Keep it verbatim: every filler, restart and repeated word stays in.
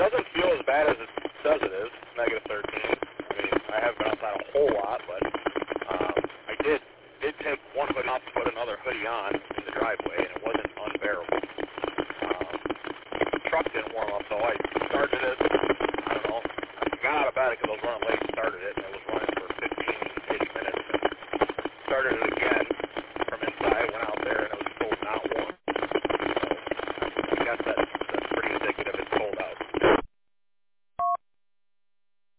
doesn't feel as bad as it says it is, negative thirteen. I mean, I haven't been outside a whole lot, but um, I did did take one hoodie off to put another hoodie on in the driveway, and it wasn't unbearable. Um, the truck didn't warm up, though. I started it,